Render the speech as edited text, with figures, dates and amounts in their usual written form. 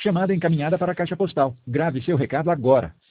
Chamada encaminhada para a caixa postal. Grave seu recado agora.